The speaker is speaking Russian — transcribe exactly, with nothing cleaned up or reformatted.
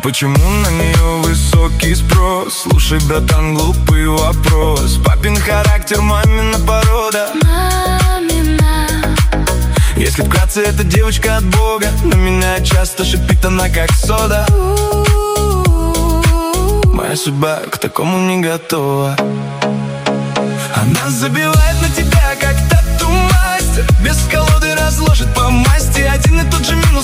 почему на нее высокий спрос? Слушай, братан, глупый вопрос. Папин характер, мамина порода. Мамина. Если вкратце, эта девочка от Бога. На меня часто шипит она, как сода. Моя судьба к такому не готова. Она забивает на тебя, как тату-мастер. Без колоды разложит по масти один и тот же минус.